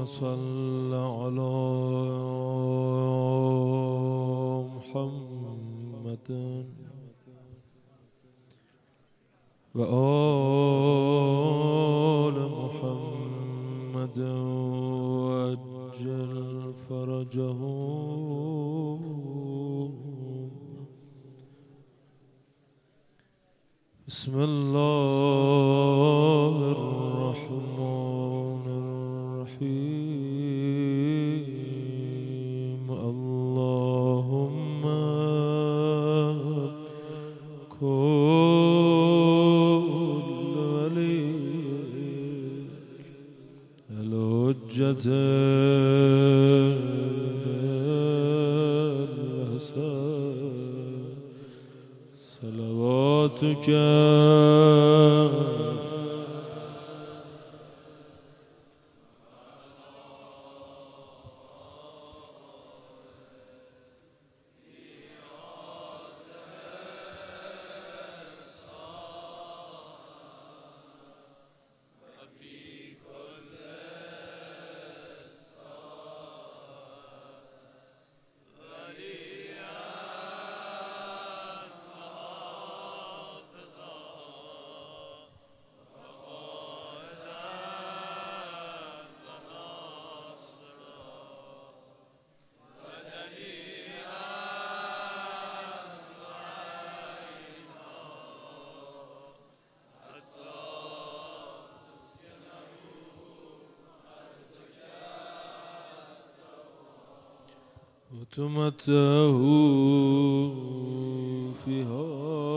صل على محمد وآل محمد وعجل فرجهم. بسم الله الرحمن الرحيم. اللهم كل وليك الحجة الحسن صلواتك وتمتعه فيها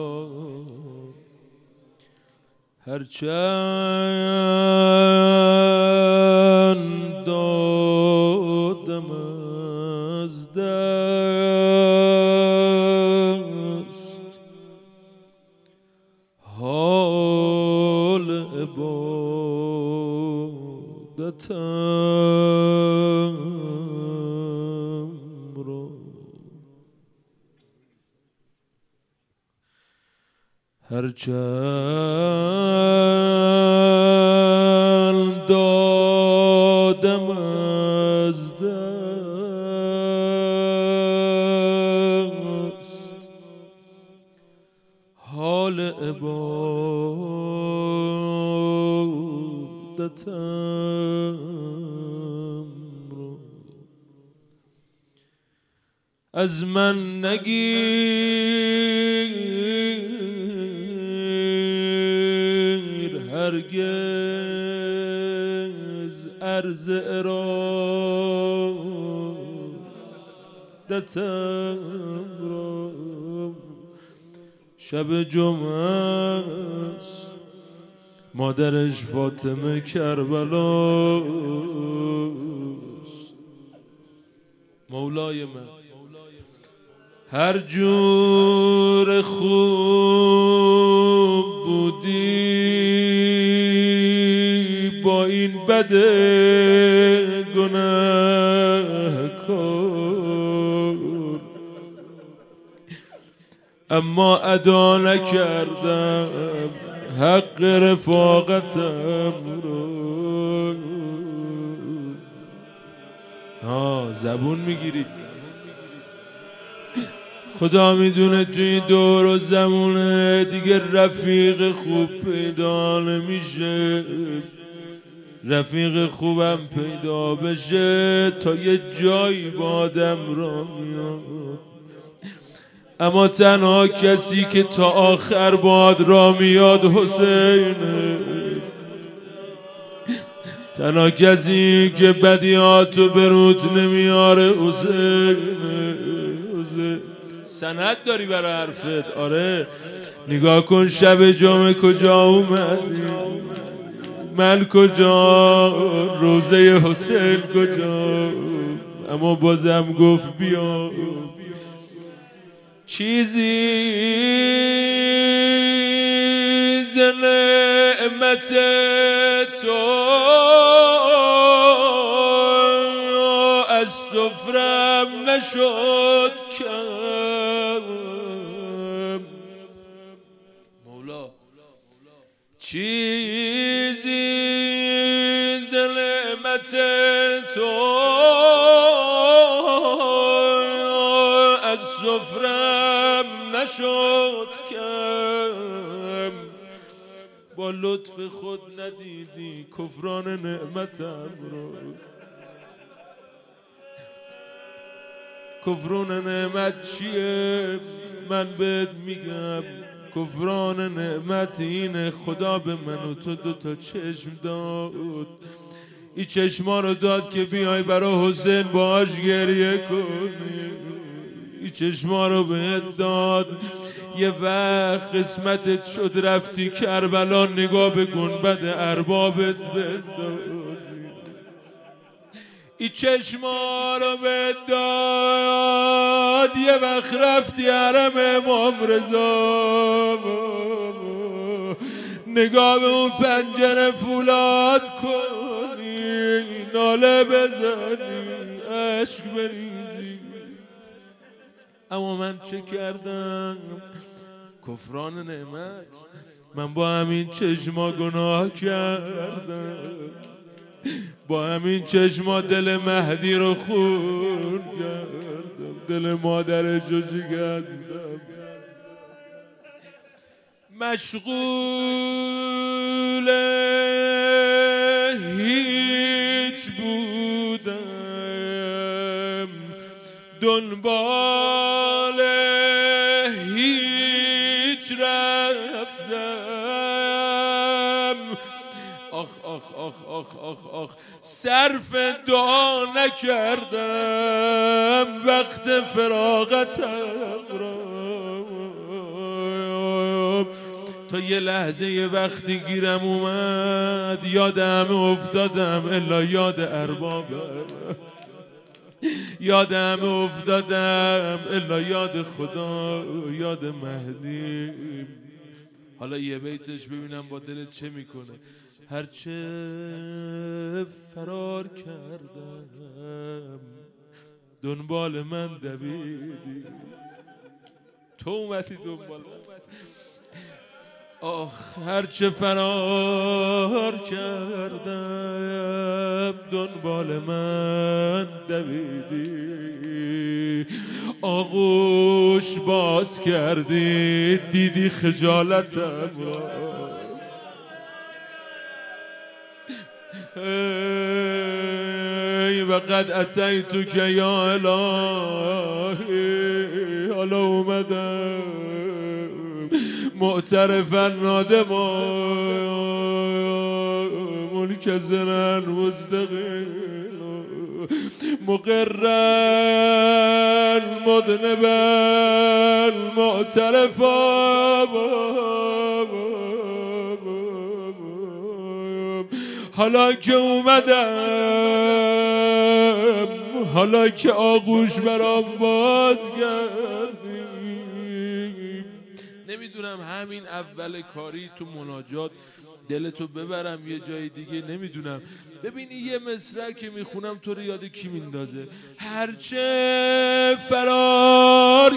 هرچند دادم از دست حال عبادتم هرچند دادم از دست حال عبادتم رو از من نگیر هرگز عرض ارادتم را. شب جمعه است مادرش فاطمه کربلاست. مولای من هر جور خوب بودی با این بد گناهکار اما ادا نکردم حق رفاقتم رو. زبون میگیرید خدا میدونه توی دور و زمونه دیگه رفیق خوب پیدا نمیشه. رفیق خوبم پیدا بشه تا یه جایی با آدم را میاد، اما تنها کسی که تا آخر باد را میاد حسینه. تنها کسی که بدیاتو برود نمیاره حسینه. سند داری برای حرفت؟ آره. نگاه کن شب جمعه کجا اومدی، من کجا، روزه حسین کجا، اما بازم گفت بیا. چیزی ز نعمت تو از سفرم نشد کم. مولا چیزی ز نعمت منت تو از سفرم نشد کم، با لطف خود ندیدی کفران نعمتم رو. کفران نعمت چیه؟ من بهت میگم. کفران نعمت اینه خدا به من و تو دوتا چشم داد. این چشما رو داد که بیای برای حسین باهاش گریه کنی. این چشما رو بهت داد یه وقت قسمتت شد رفتی کربلا نگاه به گنبد اربابت بندازی. این چشما رو بهت داد یه وقت رفتی حرم امام رضا نگاه به اون پنجره فولاد کنی، ناله بزنی، عشق بریزی. اما من چه کردم؟ کفران نعمت. من با همین چشما گناه کردم، با همین چشما دل مهدی رو خون کردم، دل مادرش رو شکستم. مشغول هیچ بودم، دنبال هیچ رفتم. آخ آخ آخ آخ آخ آخ صرف دعا نکردم وقت فراغتم را. تا یه لحظه یه وقتی گیرم اومد یادم افتادم الا یاد اربابم، یادم افتادم الا یاد خدا، یاد مهدی. حالا یه بیتش ببینم با دلت چه میکنه. هرچه فرار کردم دنبال من دویدی، تو اومدی دنبال من. آخ هرچه فرار کردم دنبال من دویدی، آغوش باز کردی دیدی خجالتم را. وقد اتیتک یا الهی، حالا اومدم معترفا نادما منکسرا مستقیما مقرا مذنبا معترفا. حالا که اومدم، حالا که آغوش برام باز کردی. نمیدونم همین اول کاری تو مناجات دلتو ببرم یه جای دیگه، نمیدونم. ببینی یه مصرع که میخونم تو رو یاد کی میندازه؟ هرچه فرار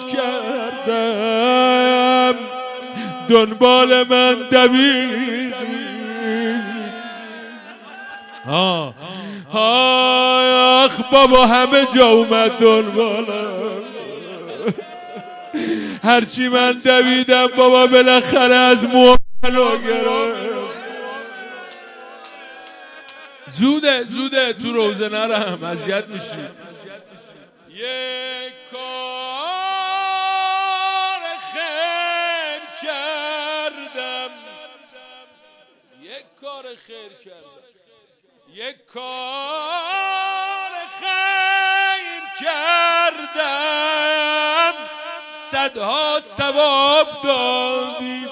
کردم دنبال من دویدی. آخ بابا همه جا اومد دنبالم، هرچی من دویدم بابا بالاخره از منو گرفت. زوده تو روزه نرم اذیت میشی. یک کار خیر کردم، یک کار خیر کردم، یک کار خیر کردم صدها ثواب دادی.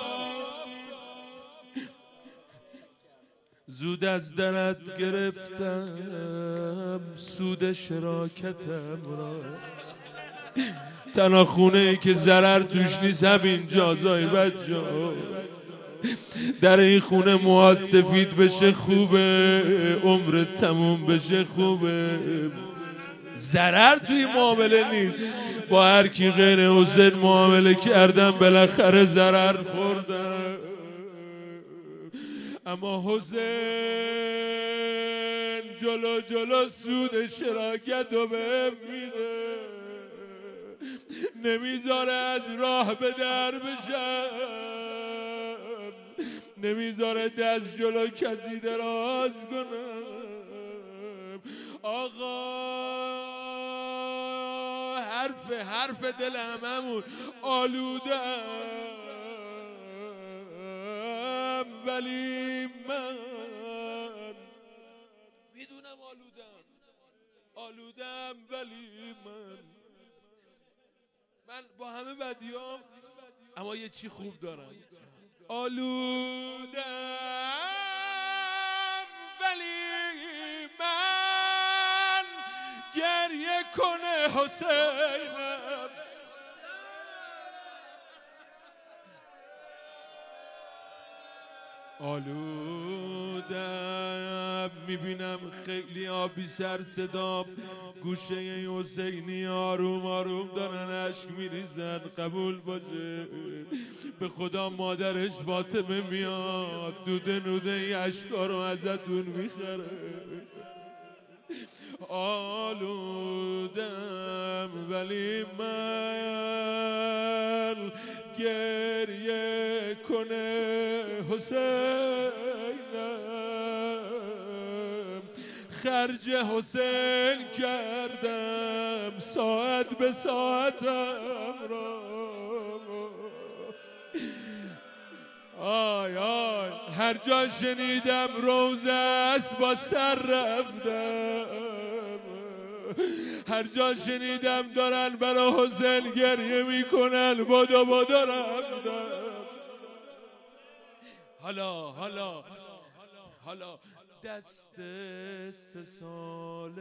زود از درت گرفتم سود شراکتم را. تنها خونه ای که ضرر توش نیست همین جازای بچه. در این خونه موهات سفید بشه خوبه، عمرت تموم بشه خوبه. ضرر توی معامله نیست. با هر کی غیر حسین معامله کردم بالاخره ضرر خوردم. اما حسین جلو جلو سود شراکت رو به میده، نمیذاره از راه به در بشم، نمیذاره دست جلو کسی دراز کنم. آقا حرف دل هممون آلودم، ولی من میدونم آلودم ولی من با همه بدیام اما یه چی خوب دارم. آلودم ولی من گریه کنه حسینم. آلودم میبینم خیلی آبی سر صدام، گوشه حسینی آروم آروم دارن اشک میریزن. قبول باشه به خدا مادرش فاطمه میاد دوده نوده ای اشکا رو ازتون میخره. آلودم ولی من گریه کنه حسینم. خرج حسین کردم ساعت به ساعتم را. آی آی هر جا شنیدم روزه است با سر رفتم، هر جا شنیدم دارن برا حسین گریه میکنن بادو رفتم. حالا دست 3 سال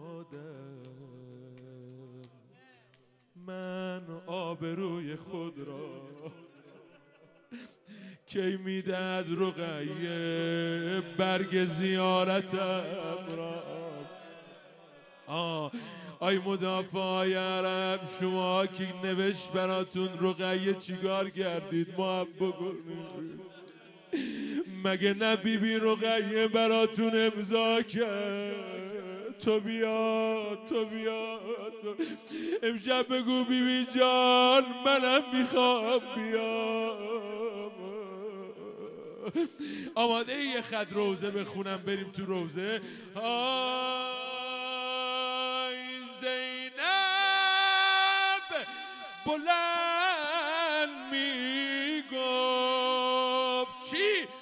دادم من آبروی خود را، کی میدهد رقیه برگ زیارتم را. آی مدافع عرب شما که نوشت براتون رقیه چیکار کردید؟ ما هم بکنید. مگه نه بیبی رقیه براتون امضا کرد؟ تو بیا امشب بگو بیبی جان منم میخوام بیام. آماده یه خط روزه بخونم بریم تو روزه؟ آی زینب بلند میگفت چی؟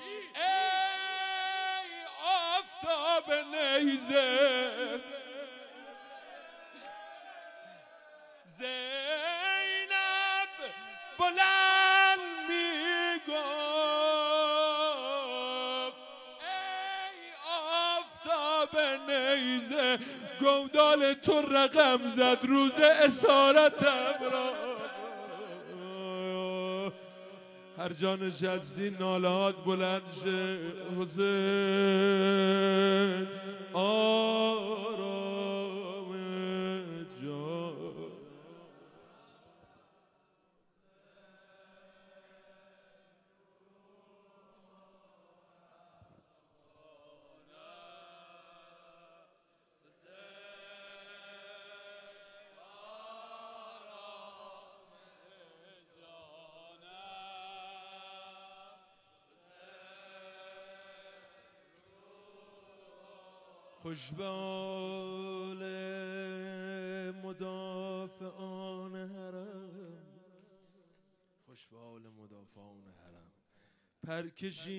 ای آفتاب نیزه، زینب بلند میگفت ای آفتاب نیزه، گودال تو رقم زد روز اسارتم را. هر جا نشستی نالهات بلند شه حسین آرام جان. خوشبال مدافعان حرم، خوشبال مدافعان حرم، پر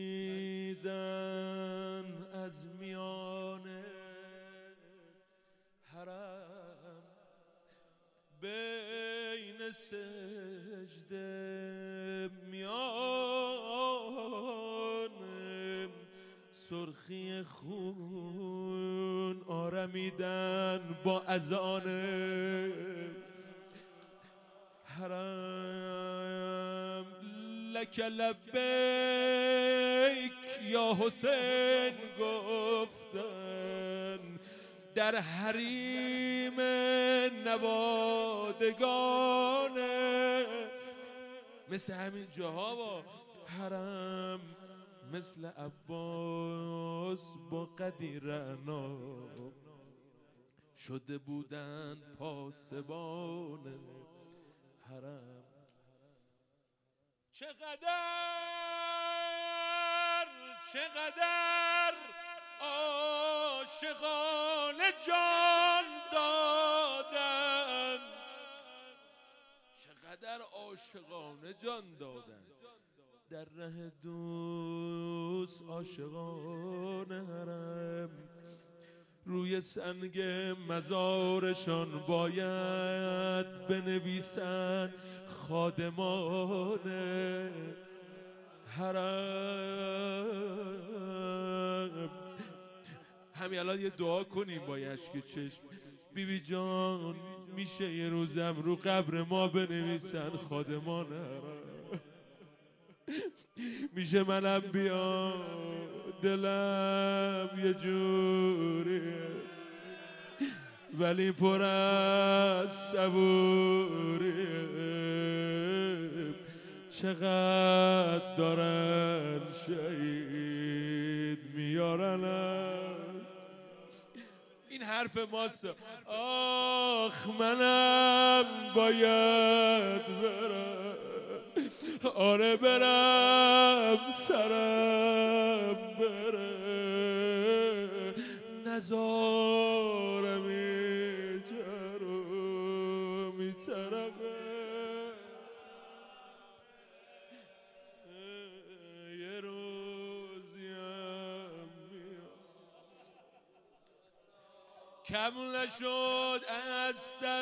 کشیدن از میان حرم، بین سجده میان سرخی خون آرمیدن با اذان حرم. لک لبیک یا حسین گفتن در حریم نوادگان، مثل همین جاها با حرم مثل عباس با قدیر انا شده بودن پاسبان حرم. چقدر عاشقانه جان دادن، چقدر عاشقانه جان دادن در ره دوست عاشقانه حرم. روی سنگ مزارشان باید بنویسن خادمان حرم. همین الان یه دعا کنیم با اشک چشم. بیبی جان میشه یه روزم رو قبر ما بنویسن خادمان حرم؟ میشه منم بیام دلم یه جوریه ولی پر از صبوریه. چقدر دارن شهید میارن. این حرف ماست. آخ منم باید برم، آره برم سرم بره، نزارم اینجا رو میترقه. یه روزیم میاد کم نشد از سر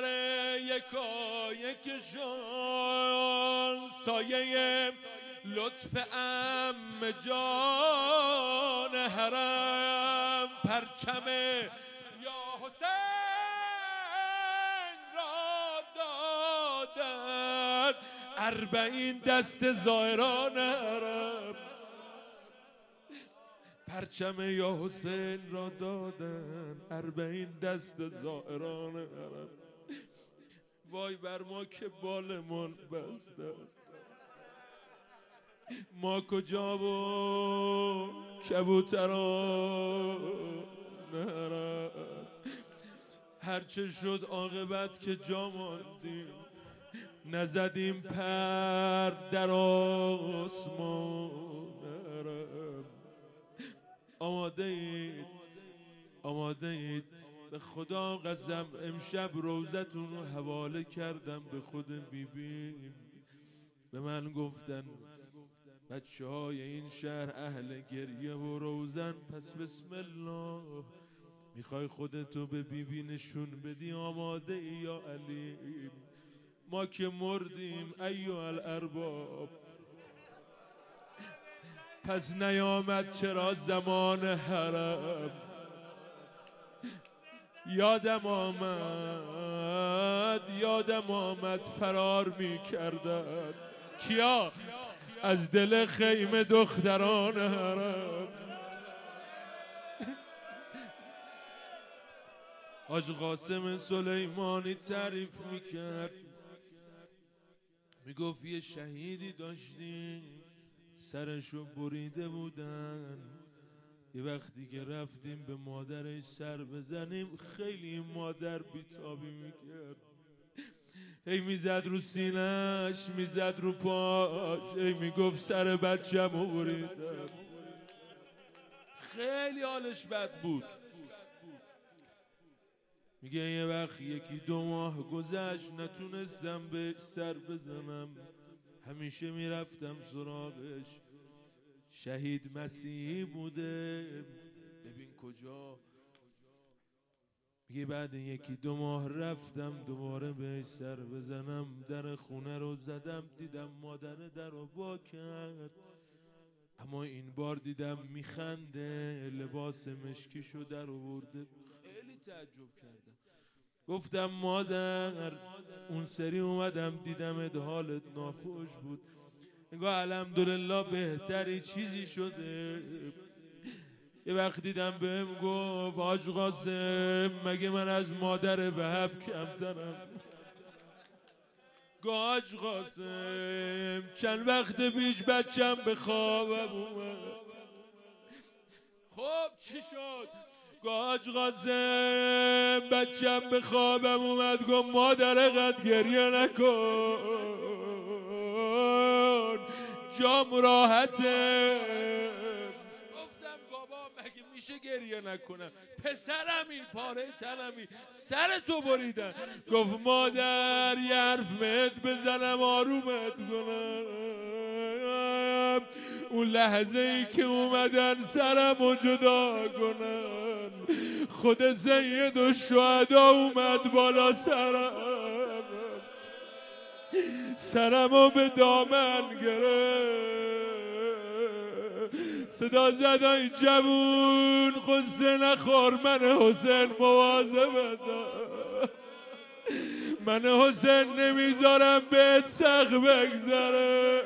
یکایکشان سایه لطف عم جان حرم. پرچم یا حسین را دادن 40 دست زائران حرم. پرچم یا حسین را دادن 40 دست زائران حرم. وای بر ما که بالمون بسته است، ما کجا و کبوتران حرم. هرچه شد عاقبت که جا ماندیم، نزدیم پر در آسمان حرم. آماده اید به خدا قسم امشب روزتون رو حواله کردم به خود بیبی. به من گفتن بچه های این شهر اهل گریه و روزن، پس بسم الله میخوای خودتو به بیبی نشون بدی؟ آماده ای یا علی؟ ما که مردیم ایها الارباب، پس نیامد چرا زمان حرم؟ یادم آمد فرار میکردن کیا؟ از دل خیمه دختران حرم. حاج قاسم سلیمانی تعریف میکرد، میگفت یه شهیدی داشتیم سرشو بریده بودن، یه وقتی که رفتیم به مادرش سر بزنیم خیلی مادر بیتابی میکرد، هی میزد رو سینش، میزد رو پاش، هی میگفت سر بچه‌مو بریدم. خیلی حالش بد بود. میگه یه وقت 1-2 ماه گذشت نتونستم بهش سر بزنم، همیشه میرفتم سراغش. شهید مسیحی بوده، ببین کجا. میگه بعد 1-2 ماه رفتم دوباره بهش سر بزنم، در خونه رو زدم دیدم مادر در رو وا کرد، اما این بار دیدم میخنده، لباس مشکیشو در آورده. خیلی تعجب کردم، گفتم مادر اون سری اومدم دیدم حالت ناخوش بود، نگاه الحمدلله بهتری چیزی شده. یه وقت دیدم بهم گفت حاج قاسم مگه من از مادر وهب کمترم؟ حاج قاسم چند وقت پیش بچم به خوابم اومد، خب چی شد؟ گاج قاسم بچم به خوابم اومد گفت مادر قد گریه نکن جام راحته. گفتم بابا مگه میشه گریه نکنم؟ پسرمی پاره تنمی سر تو بریدن. گفت مادر یه حرف مهت بزنم آرومت کنم. اون لحظه ای که اومدن سرمو جدا کنن خود سید الشهدا اومد بالا سرمو به دامن گرفت. صدا زدای جوون قصه نخور من حسین مواظبت من حسین نمیذارم بهت سخت بگذره.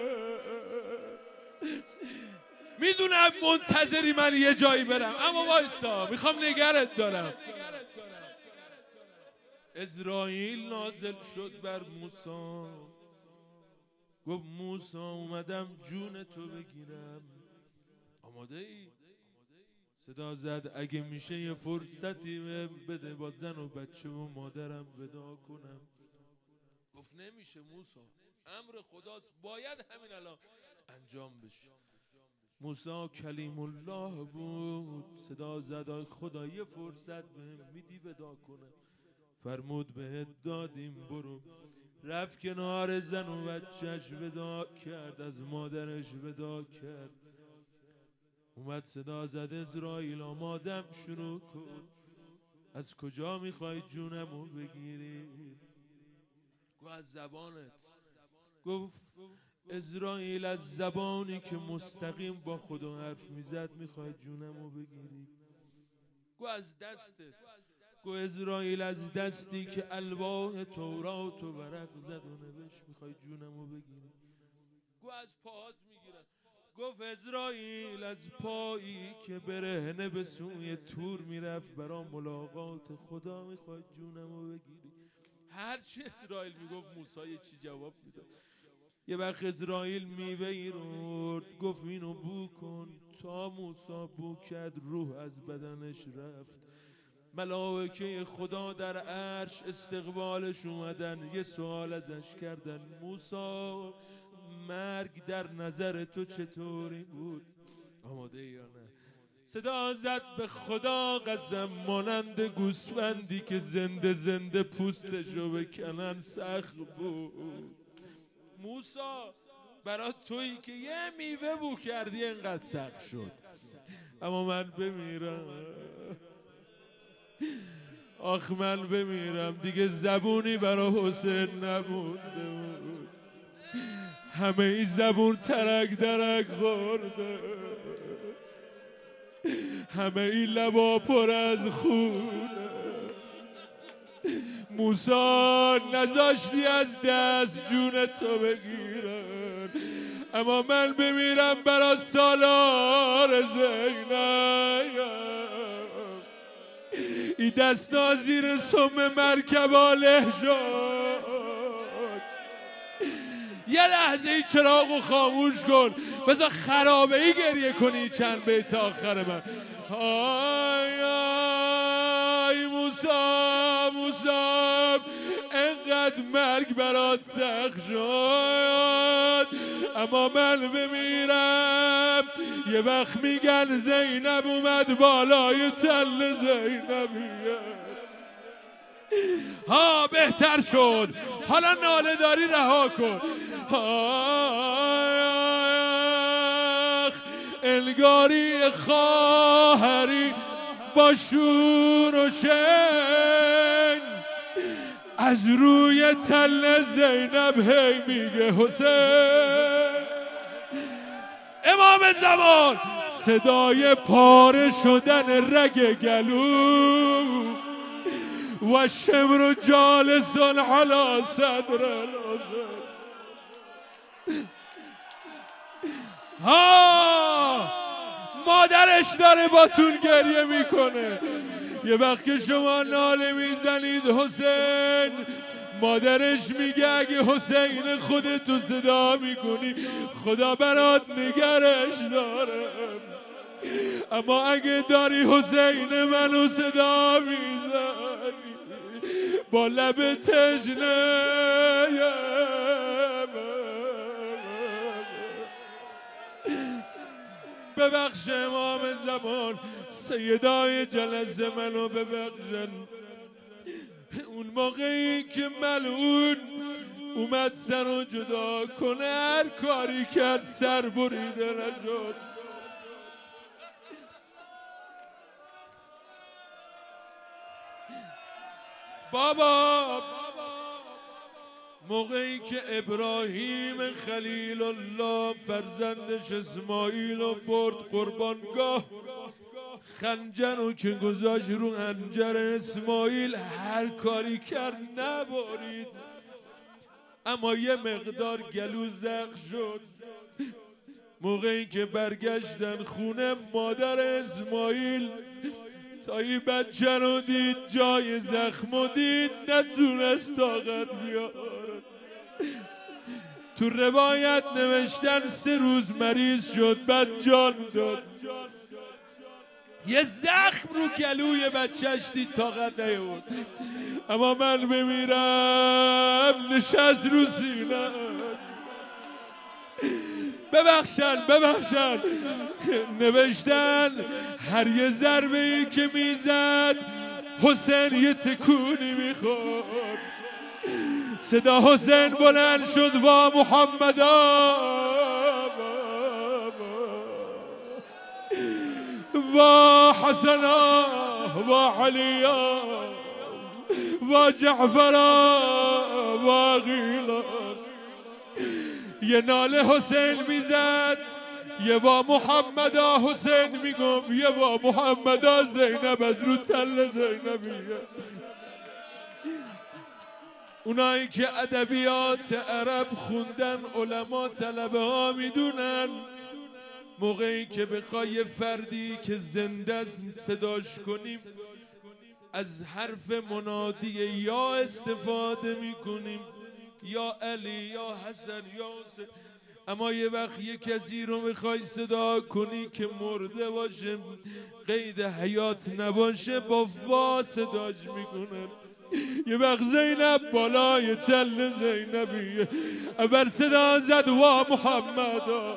میدونم منتظری من یه جایی برم اما وایسا میخوام نگرت دارم. اسرائیل نازل شد بر موسی گفت موسی اومدم جون تو بگیرم. آماده ای؟ صدا زد اگه میشه یه فرصتی بده با زن و بچه و مادرم ودا کنم. گفت نمیشه موسی امر خداست باید همین الان انجام بشه. موسی کلیم الله بود. صدا زد خدا یه فرصت بهم میدی ودا کنم؟ فرمود بهت دادیم برو. رفت کنار زن و بچهش ودا کرد از مادرش ودا کرد. اومد صدا زد اسرائیل آمادم شروع کن از کجا میخوای جونمو بگیری؟ گفت از زبانت. گفت اسرائیل از زبانی که مستقیم با خدا حرف میزد میخوای جونمو بگیری؟ گفت از دستت. گفت اسرائیل از دستی که الواح تورات و ورق زد و نوشت میخوای جونمو بگیری؟ گفت از پاهات میگیرم. گفت اسرائیل از پایی که برهنه به سوی تور میرفت برای ملاقات خدا میخوای جونمو بگیری؟ هرچی اسرائیل میگفت موسی چی جواب میداد. یه وقت اسرائیل میوه‌ای رو گفت اینو بو کن. تا موسی بو کرد روح از بدنش رفت. ملائکه خدا در عرش استقبالش اومدن یه سوال ازش کردن موسی مرگ در نظر تو چطوری بود؟ آماده یا نه؟ صدا زد به خدا قسم مانند گوسفندی که زنده زنده پوستشو بکنن سخت بود. موسی برای تویی که یه میوه بو کردی انقدر سخت شد. اما من بمیرم آخ من بمیرم دیگه زبونی برای حسین نبوده بود. همه ای زبون ترک درک خورده همه ای لبا پر از خونه. موسی نذاشتی از دست جون تو بگیرن اما من بمیرم برا سالار زینب. ای دستا زیر سم مرکبا له شد. یه لحظه ای چراغو خاموش کن بذار خرابه ای گریه کنی چند بیت آخر من. آی آی موسی انقدر مرگ برات سخت شد اما من بمیرم یه وقت میگن زینب اومد بالای تل زینبیه. ها بهتر شد حالا ناله داری رها کن. انگاری خواهری با شور و شن از روی تل زینب هی میگه حسین. امام زمان صدای پاره شدن رگ گلو و شمر جالسون علی صدر ها مادرش داره باتون گریه میکنه. یه وقت که شما ناله میزنید حسین مادرش میگه اگه حسین خودتو صدا میکنی خدا برات نگرش داره. اما اگه داری حسین منو صدا میزنی با لب تشنه ببخش امام زمان سیدای جلسه منو ببخشن. اون موقعی که ملعون اومد سر رو جدا کنه هر کاری کرد سر بریده نشد. بابا موقعی که ابراهیم خلیل الله فرزندش اسماعیل رو برد قربانگاه، خنجر رو که گذاشت رو خنجر اسماعیل هر کاری کرد نبارید، اما یه مقدار گلو زخم شد. موقعی که برگشتن خونه مادر اسماعیل تایی بچه رو دید جای زخم و دید نتونست طاقت بیاره. تو روایت نوشتن 3 روز مریض شد بعد جان داد. یه زخم رو گلوی بچهش دید طاقت نیاورد. اما من بمیرم نشست رو سینه. ببخشن نوشتن هر یه ضربه ای که میزد حسین یه تکونی میخورد. صدا حسین بلند شد وا محمدا وا حسنا وا علیا وا جعفرا وا غیلا. یه ناله حسین میزد، یه با محمدا حسین میگم، یه با محمدا زینب از رو تل زینبیه. اونایی که ادبیات عرب خوندن علما طلبه ها میدونن موقعی که بخوای فردی که زنده است صداش کنیم از حرف منادی یا استفاده میکنیم، یا علی یا حسن یا حسین. اما یه وقت یه کسی رو میخوای صدا کنی که مرده باشه قید حیات نباشه با وا صداش میکنن. یه وقت زینب بالای تل زینبیه اول صدا زد وا محمدا،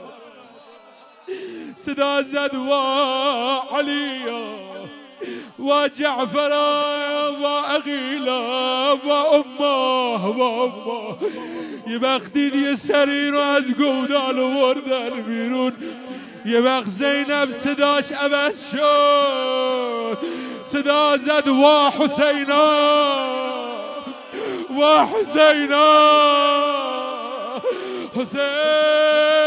صدا زد وا علیا و جعفرا و عقیلا و امه. یه وقت دید یه سری رو از گودال وردن بیرون. یه وقت زینب صداش عوض شد، صدا زد و حسینا و حسینا حسین.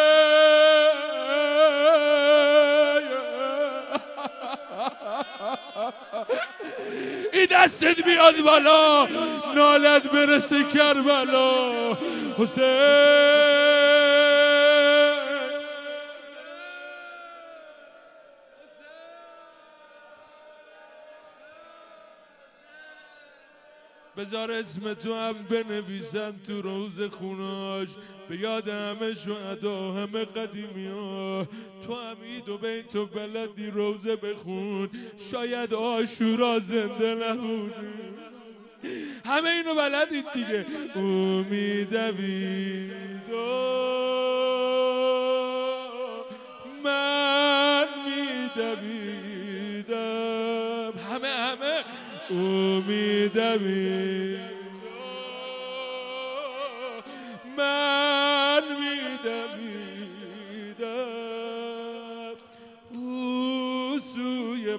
ای دستت بیاد بالا نالت برسه کربلا حسین. بذار اسم تو هم بنویسن تو روز خوناش به یاد همه شهدا همه قدیمی ها. تو هم عید و بیت و بلدی روزه بخون، شاید عاشورا زنده نبودی. همه اینو بلدید دیگه. میدوید من میدویدم، همه میدوید من میدویدم او سوی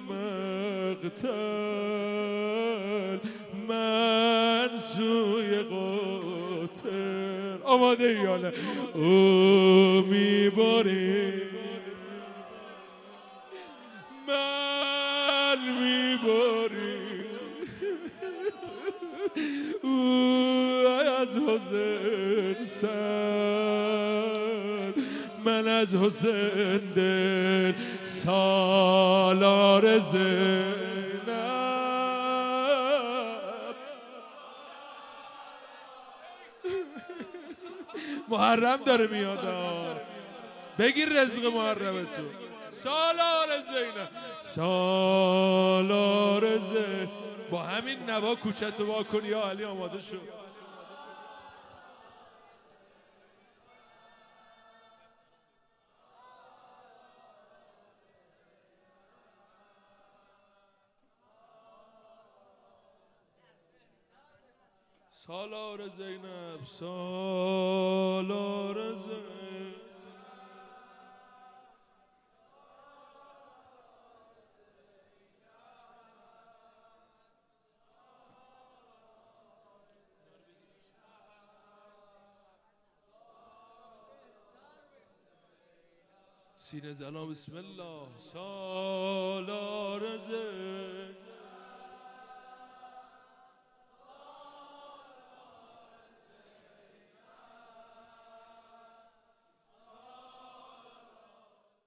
مقتل من سوی قاتل. آماده یاله او میبارید من میبارید او از حسین سر من از حسین دل سالار زینب. محرم داره میاد، بگیر رزق محرمتون. سالار زینب سالار زینب. با همین نوا کوچه وا کن یا علی آماده شد. سالار زینب سالار زینب. سینه زنا بسم الله سالار زینب.